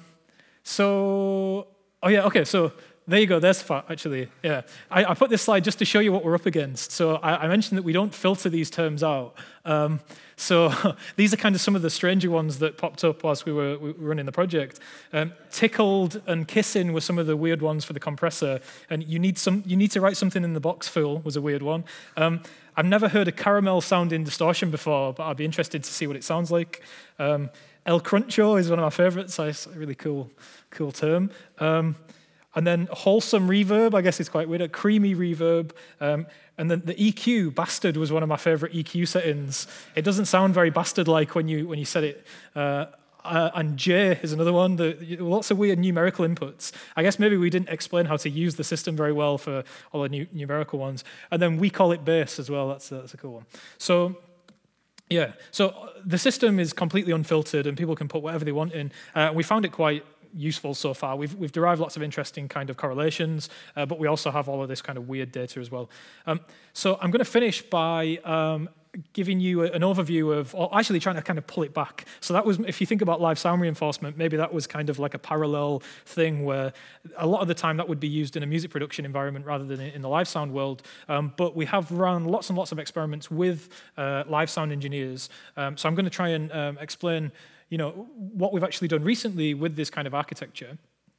so, oh yeah, okay, so there you go, there's fat, actually, yeah. I, I put this slide just to show you what we're up against. So I, I mentioned that we don't filter these terms out. Um, so these are kind of some of the stranger ones that popped up whilst we were, we were running the project. Um, tickled and kissing were some of the weird ones for the compressor. And you need some, you need to write something in the box full was a weird one. Um, I've never heard a caramel sounding distortion before, but I'd be interested to see what it sounds like. Um, El Cruncho is one of my favorites. So it's a really cool, cool term. Um, and then wholesome reverb, I guess is quite weird. A creamy reverb. Um, and then the E Q, bastard, was one of my favorite E Q settings. It doesn't sound very bastard-like when you when you set it. Uh, uh, and J is another one. The, lots of weird numerical inputs. I guess maybe we didn't explain how to use the system very well for all the nu- numerical ones. And then we call it bass as well. That's a, that's a cool one. So. Yeah, so the system is completely unfiltered and people can put whatever they want in. Uh, we found it quite useful so far. We've, we've derived lots of interesting kind of correlations, uh, but we also have all of this kind of weird data as well. Um, so I'm going to finish by um, giving you a, an overview of, or actually trying to kind of pull it back. So that was, if you think about live sound reinforcement, maybe that was kind of like a parallel thing where a lot of the time that would be used in a music production environment rather than in the live sound world. Um, but we have run lots and lots of experiments with uh, live sound engineers. Um, so I'm going to try and um, explain, you know, what we've actually done recently with this kind of architecture.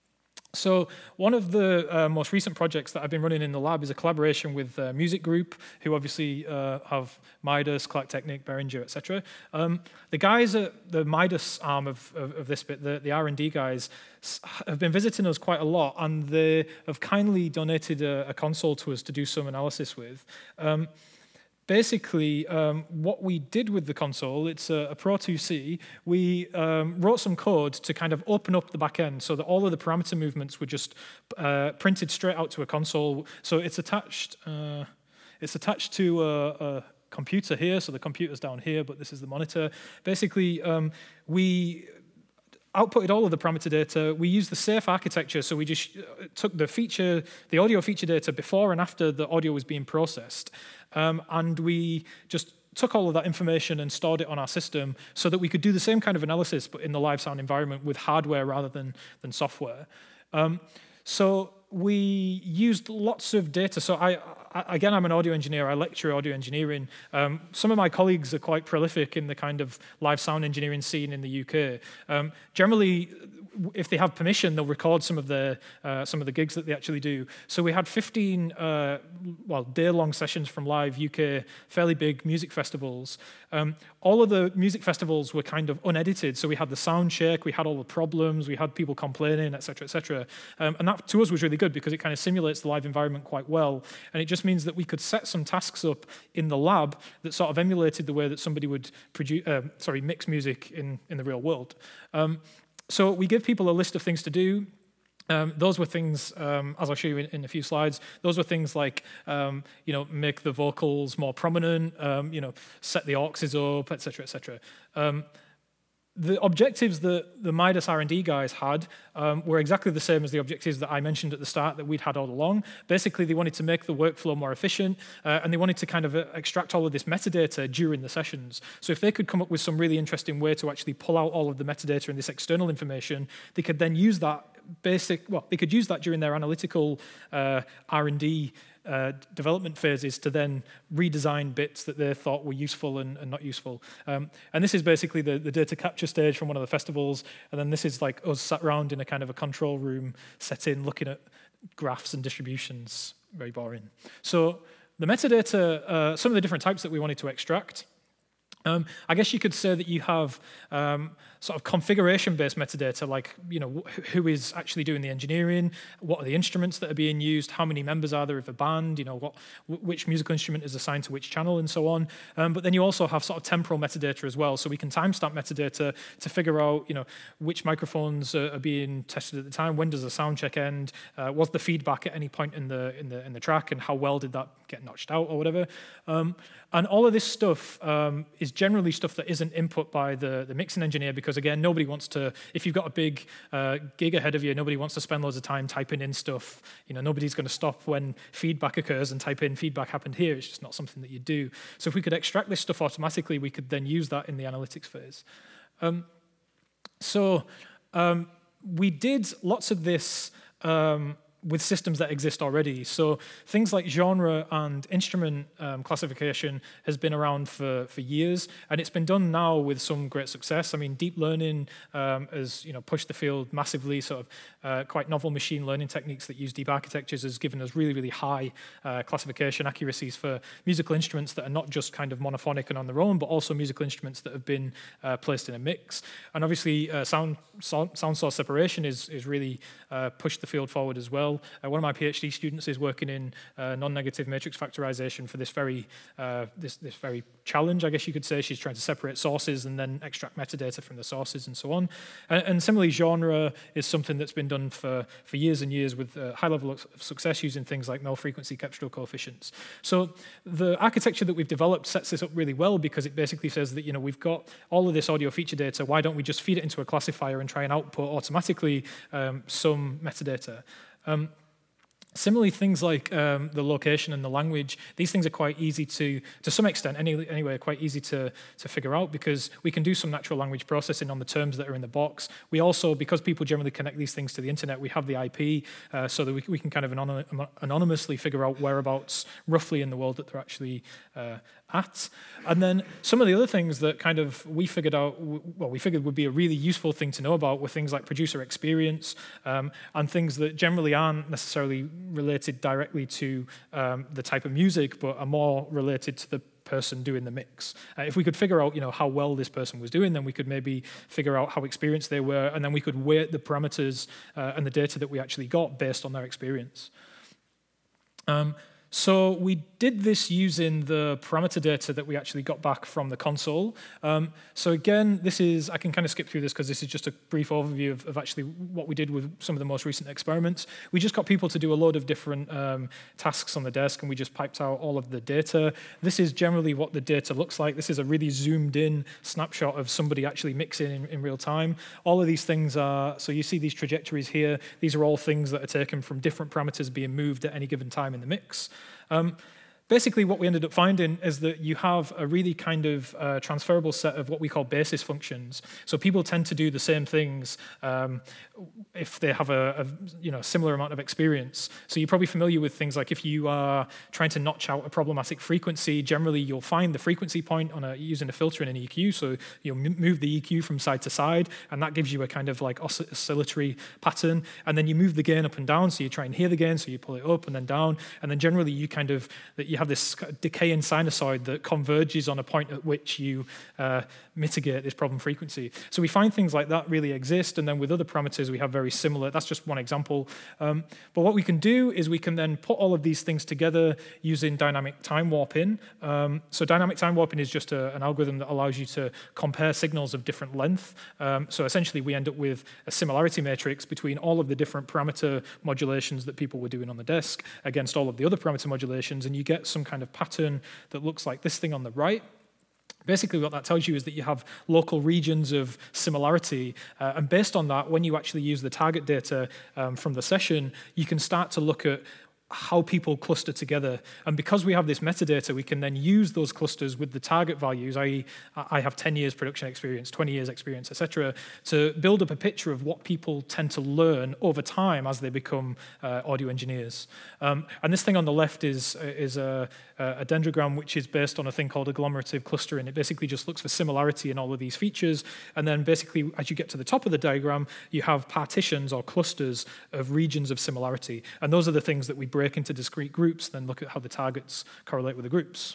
So one of the uh, most recent projects that I've been running in the lab is a collaboration with uh, Music Group, who obviously uh, have Midas, Clark Technic, Behringer, et cetera. Um, the guys at the Midas arm of, of, of this bit, the, the R and D guys, have been visiting us quite a lot, and they have kindly donated a, a console to us to do some analysis with. Um, Basically, um, what we did with the console, it's a, a Pro two C, we um, wrote some code to kind of open up the back end so that all of the parameter movements were just uh, printed straight out to a console. So it's attached, uh, it's attached to a, a computer here, so the computer's down here, but this is the monitor. Basically, um, we outputted all of the parameter data. We used the safe architecture, so we just took the feature, the audio feature data before and after the audio was being processed, um, and we just took all of that information and stored it on our system so that we could do the same kind of analysis, but in the live sound environment with hardware rather than, than software. Um, so we used lots of data. So I, I, again, I'm an audio engineer. I lecture audio engineering. Um, some of my colleagues are quite prolific in the kind of live sound engineering scene in the U K. Um, generally, if they have permission, they'll record some of the uh, some of the gigs that they actually do. So we had fifteen uh, well day-long sessions from live U K, fairly big music festivals. Um, all of the music festivals were kind of unedited. So we had the sound check, we had all the problems, we had people complaining, et cetera, et cetera. Um, and that to us was really good because it kind of simulates the live environment quite well. And it just means that we could set some tasks up in the lab that sort of emulated the way that somebody would produce, uh, sorry, mix music in, in the real world. Um, so we give people a list of things to do. Um, those were things, um, as I'll show you in, in a few slides, those were things like, um, you know, make the vocals more prominent, um, you know, set the auxes up, et cetera, et cetera. Um, The objectives that the Midas R and D guys had um, were exactly the same as the objectives that I mentioned at the start that we'd had all along. Basically, they wanted to make the workflow more efficient, uh, and they wanted to kind of uh, extract all of this metadata during the sessions. So if they could come up with some really interesting way to actually pull out all of the metadata and this external information, they could then use that basic, well, they could use that during their analytical uh, R and D Uh, development phases to then redesign bits that they thought were useful and, and not useful. Um, and this is basically the, the data capture stage from one of the festivals, and then this is like us sat around in a kind of a control room setting, looking at graphs and distributions. Very boring. So the metadata, uh, some of the different types that we wanted to extract. Um, I guess you could say that you have um, sort of configuration-based metadata, like, you know, wh who is actually doing the engineering, what are the instruments that are being used, how many members are there of a band, you know, what, which musical instrument is assigned to which channel, and so on. Um, but then you also have sort of temporal metadata as well, so we can timestamp metadata to figure out, you know, which microphones are, are being tested at the time, when does the sound check end, uh, was the feedback at any point in the in the in the track, and how well did that get notched out or whatever. Um, and all of this stuff um, is generally stuff that isn't input by the, the mixing engineer because, again, nobody wants to, if you've got a big uh, gig ahead of you, nobody wants to spend loads of time typing in stuff. You know, nobody's going to stop when feedback occurs and type in feedback happened here. It's just not something that you do. So if we could extract this stuff automatically, we could then use that in the analytics phase. Um, so um, we did lots of this um, with systems that exist already. So things like genre and instrument um, classification has been around for, for years, and it's been done now with some great success. I mean, deep learning um, has you know pushed the field massively. Sort of uh, quite novel machine learning techniques that use deep architectures has given us really, really high uh, classification accuracies for musical instruments that are not just kind of monophonic and on their own, but also musical instruments that have been uh, placed in a mix. And obviously, uh, sound, sound sound source separation is is really uh, pushed the field forward as well. well. Uh, one of my PhD students is working in uh, non-negative matrix factorization for this very uh, this this very challenge, I guess you could say. She's trying to separate sources and then extract metadata from the sources and so on. And, and similarly, genre is something that's been done for, for years and years with a high level of success using things like null frequency Kepstro coefficients. So the architecture that we've developed sets this up really well because it basically says that, you know, we've got all of this audio feature data. Why don't we just feed it into a classifier and try and output automatically um, some metadata? Um, Similarly, things like um, the location and the language, these things are quite easy to, to some extent, any, anyway, quite easy to, to figure out because we can do some natural language processing on the terms that are in the box. We also, because people generally connect these things to the internet, we have the I P uh, so that we, we can kind of anon anonymously figure out whereabouts roughly in the world that they're actually uh, at. And then some of the other things that kind of we figured out, well, we figured would be a really useful thing to know about were things like producer experience um, and things that generally aren't necessarily related directly to um, the type of music, but are more related to the person doing the mix. Uh, if we could figure out, you know, how well this person was doing, then we could maybe figure out how experienced they were, and then we could weight the parameters uh, and the data that we actually got based on their experience. Um, So we did this using the parameter data that we actually got back from the console. Um, so again, this is, I can kind of skip through this because this is just a brief overview of, of actually what we did with some of the most recent experiments. We just got people to do a load of different um, tasks on the desk, and we just piped out all of the data. This is generally what the data looks like. This is a really zoomed in snapshot of somebody actually mixing in, in real time. All of these things are, so you see these trajectories here. These are all things that are taken from different parameters being moved at any given time in the mix. Um, Basically, what we ended up finding is that you have a really kind of uh, transferable set of what we call basis functions. So people tend to do the same things um, if they have a, a you know similar amount of experience. So you're probably familiar with things like if you are trying to notch out a problematic frequency, generally you'll find the frequency point on a, using a filter and an E Q. So you'll move the E Q from side to side, and that gives you a kind of like oscill oscillatory pattern. And then you move the gain up and down, so you try and hear the gain, so you pull it up and then down. And then generally you kind of that you have this decaying sinusoid that converges on a point at which you uh, mitigate this problem frequency. So we find things like that really exist, and then with other parameters we have very similar. That's just one example. Um, but what we can do is we can then put all of these things together using dynamic time warping. Um, so dynamic time warping is just a, an algorithm that allows you to compare signals of different length. Um, so essentially we end up with a similarity matrix between all of the different parameter modulations that people were doing on the desk against all of the other parameter modulations, and you get some kind of pattern that looks like this thing on the right. Basically, what that tells you is that you have local regions of similarity, uh, and based on that, when you actually use the target data um, from the session, you can start to look at how people cluster together. And because we have this metadata, we can then use those clusters with the target values, that is I have ten years production experience, twenty years experience, et cetera, to build up a picture of what people tend to learn over time as they become uh, audio engineers. Um, and this thing on the left is, is a, a dendrogram which is based on a thing called agglomerative clustering. It basically just looks for similarity in all of these features. And then basically, as you get to the top of the diagram, you have partitions or clusters of regions of similarity. And those are the things that we bring break into discrete groups, then look at how the targets correlate with the groups.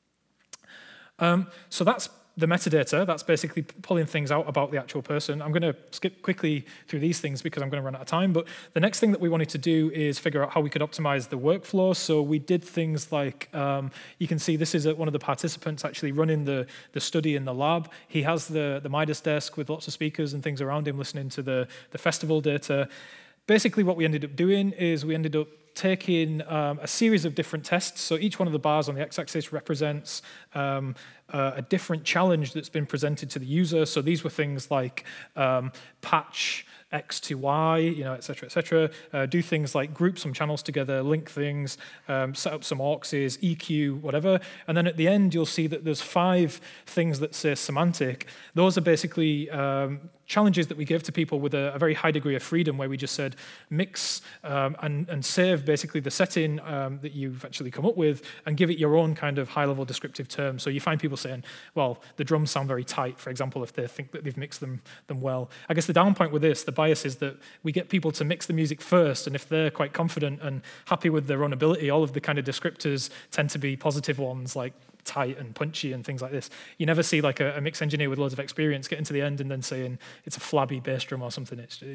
Um, so that's the metadata. That's basically pulling things out about the actual person. I'm going to skip quickly through these things because I'm going to run out of time. But the next thing that we wanted to do is figure out how we could optimize the workflow. So we did things like, um, you can see this is one of the participants actually running the, the study in the lab. He has the, the Midas desk with lots of speakers and things around him listening to the, the festival data. Basically, what we ended up doing is we ended up taking um, a series of different tests. So each one of the bars on the x-axis represents um, uh, a different challenge that's been presented to the user. So these were things like um, patch X to Y, you know, et cetera, et cetera. Uh, do things like group some channels together, link things, um, set up some auxes, E Q, whatever. And then at the end, you'll see that there's five things that say semantic. Those are basically um, challenges that we give to people with a, a very high degree of freedom, where we just said mix um, and, and save basically the setting um, that you've actually come up with and give it your own kind of high-level descriptive term. So you find people saying, well, the drums sound very tight, for example, if they think that they've mixed them, them well. I guess the down point with this, the bias is that we get people to mix the music first, and if they're quite confident and happy with their own ability, all of the kind of descriptors tend to be positive ones, like tight and punchy and things like this. You never see like a, a mix engineer with loads of experience getting to the end and then saying it's a flabby bass drum or something. It's, it just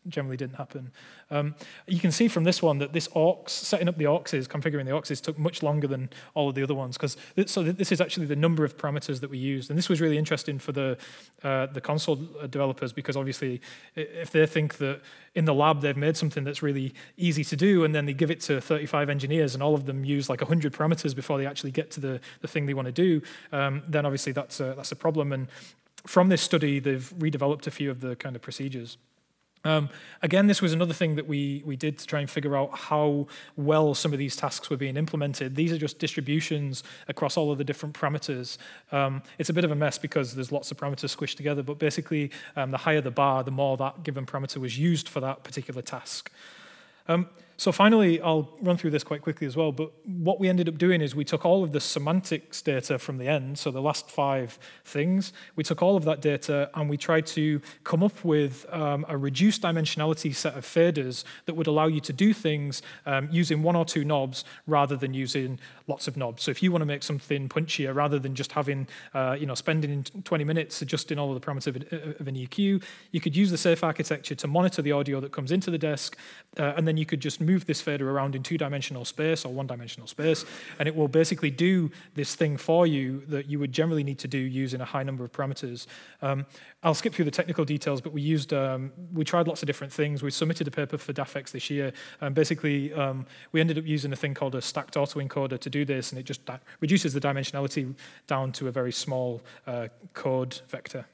generally didn't happen. Um, you can see from this one that this aux, setting up the auxes, configuring the auxes, took much longer than all of the other ones, because th so th this is actually the number of parameters that we used, and this was really interesting for the uh, the console developers, because obviously if they think that in the lab they've made something that's really easy to do, and then they give it to thirty-five engineers and all of them use like one hundred parameters before they actually get to the, the thing they want to do, um, then obviously that's a, that's a problem. And from this study, they've redeveloped a few of the kind of procedures. Um, again, this was another thing that we, we did to try and figure out how well some of these tasks were being implemented. These are just distributions across all of the different parameters. Um, it's a bit of a mess because there's lots of parameters squished together, but basically um, the higher the bar, the more that given parameter was used for that particular task. Um, so finally, I'll run through this quite quickly as well, but what we ended up doing is we took all of the semantics data from the end, so the last five things, we took all of that data and we tried to come up with um, a reduced dimensionality set of faders that would allow you to do things um, using one or two knobs rather than using lots of knobs. So if you want to make something punchier, rather than just having, uh, you know, spending twenty minutes adjusting all of the parameters of, of an E Q, you could use the safe architecture to monitor the audio that comes into the desk, uh, and then you could just move this fader around in two-dimensional space or one-dimensional space, and it will basically do this thing for you that you would generally need to do using a high number of parameters. Um, I'll skip through the technical details, but we used, um, we tried lots of different things. We submitted a paper for DAFX this year, and basically um, we ended up using a thing called a stacked autoencoder to do this, and it just reduces the dimensionality down to a very small uh, code vector.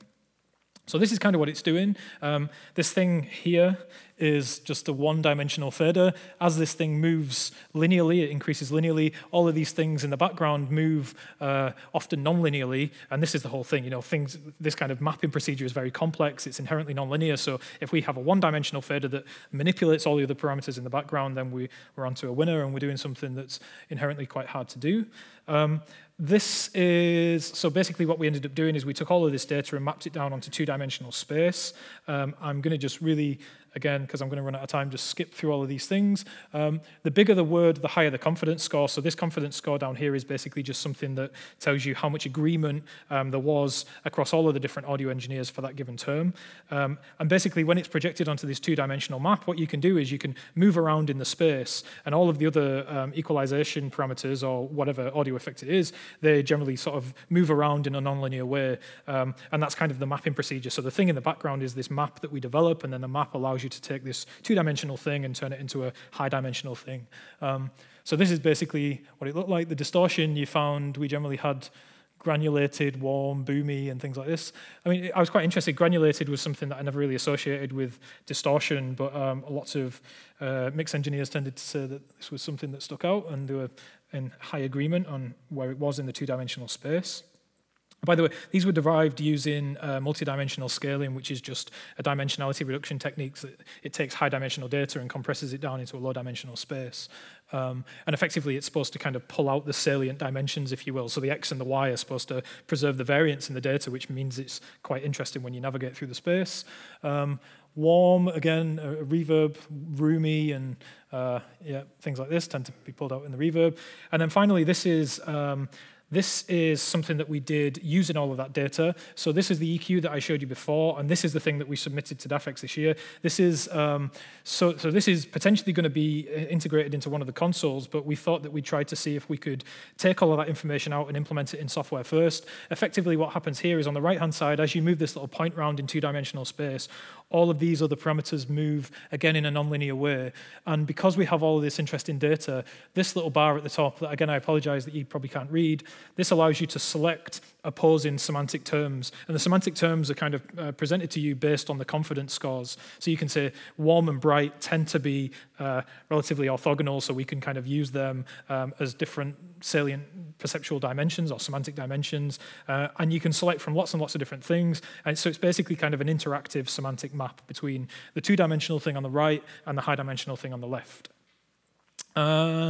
So this is kind of what it's doing. Um, this thing here is just a one-dimensional fader. As this thing moves linearly, it increases linearly. All of these things in the background move uh, often non-linearly, and this is the whole thing. You know, things. This kind of mapping procedure is very complex. It's inherently non-linear. So if we have a one-dimensional fader that manipulates all the other parameters in the background, then we, we're onto a winner, and we're doing something that's inherently quite hard to do. Um, This is, so basically what we ended up doing is we took all of this data and mapped it down onto two-dimensional space. Um, I'm going to just really, again, because I'm going to run out of time, just skip through all of these things. Um, the bigger the word, the higher the confidence score. So this confidence score down here is basically just something that tells you how much agreement um, there was across all of the different audio engineers for that given term. Um, and basically when it's projected onto this two-dimensional map, what you can do is you can move around in the space, and all of the other um, equalization parameters or whatever audio effect it is, they generally sort of move around in a nonlinear way, um, and that's kind of the mapping procedure. So the thing in the background is this map that we develop, and then the map allows you to take this two-dimensional thing and turn it into a high-dimensional thing. Um, so this is basically what it looked like. The distortion you found, we generally had granulated, warm, boomy, and things like this. I mean, I was quite interested. Granulated was something that I never really associated with distortion, but um, lots of uh, mix engineers tended to say that this was something that stuck out, and they were in high agreement on where it was in the two-dimensional space. By the way, these were derived using uh, multidimensional scaling, which is just a dimensionality reduction technique. That it takes high-dimensional data and compresses it down into a low-dimensional space. Um, and effectively, it's supposed to kind of pull out the salient dimensions, if you will. So the X and the Y are supposed to preserve the variance in the data, which means it's quite interesting when you navigate through the space. Um, warm, again, a reverb, roomy, and uh, yeah, things like this tend to be pulled out in the reverb. And then finally, this is... Um, This is something that we did using all of that data. So this is the E Q that I showed you before, and this is the thing that we submitted to DAFX this year. This is um, so, so this is potentially going to be integrated into one of the consoles, but we thought that we'd try to see if we could take all of that information out and implement it in software first. Effectively, what happens here is on the right-hand side, as you move this little point round in two-dimensional space, all of these other parameters move, again, in a nonlinear way. And because we have all of this interesting data, this little bar at the top, that again, I apologize that you probably can't read, this allows you to select opposing semantic terms. And the semantic terms are kind of uh, presented to you based on the confidence scores. So you can say warm and bright tend to be uh, relatively orthogonal, so we can kind of use them um, as different salient perceptual dimensions or semantic dimensions. Uh, and you can select from lots and lots of different things. And so it's basically kind of an interactive semantic map between the two-dimensional thing on the right and the high-dimensional thing on the left. Uh,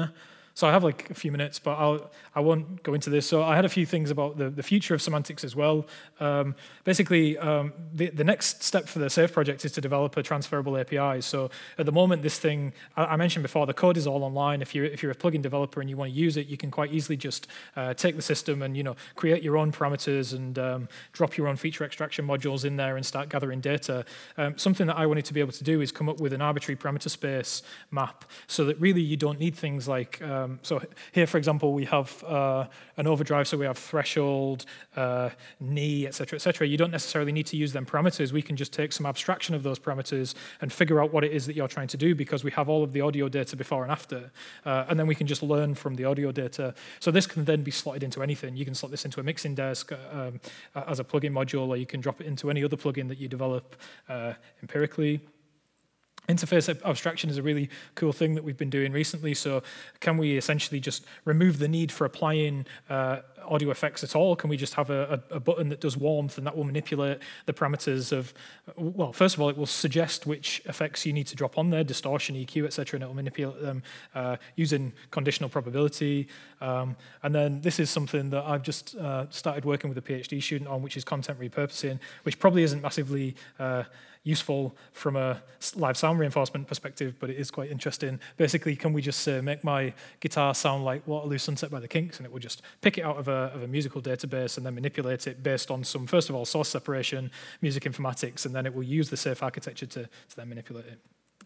So I have like a few minutes, but I'll, I won't go into this. So I had a few things about the, the future of semantics as well. Um, basically, um, the, the next step for the SAFE project is to develop a transferable A P I. So at the moment, this thing, I, I mentioned before, the code is all online. If you're, if you're a plugin developer and you want to use it, you can quite easily just uh, take the system and you know create your own parameters and um, drop your own feature extraction modules in there and start gathering data. Um, something that I wanted to be able to do is come up with an arbitrary parameter space map so that really you don't need things like um, so here, for example, we have uh, an overdrive, so we have threshold, uh, knee, et cetera, et cetera. You don't necessarily need to use them parameters. We can just take some abstraction of those parameters and figure out what it is that you're trying to do because we have all of the audio data before and after. Uh, and then we can just learn from the audio data. So this can then be slotted into anything. You can slot this into a mixing desk um, as a plugin module, or you can drop it into any other plugin that you develop uh, empirically. Interface abstraction is a really cool thing that we've been doing recently. So can we essentially just remove the need for applying uh, audio effects at all? Can we just have a, a, a button that does warmth and that will manipulate the parameters of, well, first of all, it will suggest which effects you need to drop on there, distortion, E Q, et cetera, and it will manipulate them uh, using conditional probability. Um, and then this is something that I've just uh, started working with a PhD student on, which is content repurposing, which probably isn't massively uh, useful from a live sound reinforcement perspective, but it is quite interesting. Basically, can we just uh, make my guitar sound like Waterloo Sunset by the Kinks, and it will just pick it out of a, of a musical database and then manipulate it based on some, first of all, source separation, music informatics, and then it will use the SAFE architecture to, to then manipulate it.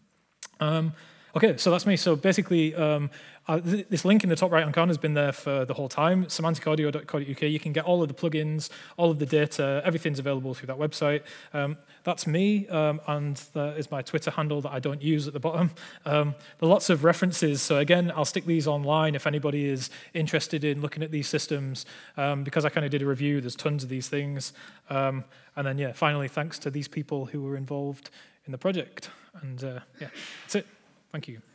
Um, Okay, so that's me. So basically, um, uh, th this link in the top right-hand corner has been there for the whole time, semantic audio dot co dot U K. You can get all of the plugins, all of the data, everything's available through that website. Um, that's me, um, and that is my Twitter handle that I don't use at the bottom. Um, there are lots of references, so again, I'll stick these online if anybody is interested in looking at these systems, um, because I kind of did a review, there's tons of these things. Um, and then, yeah, finally, thanks to these people who were involved in the project. And uh, yeah, that's it. Thank you.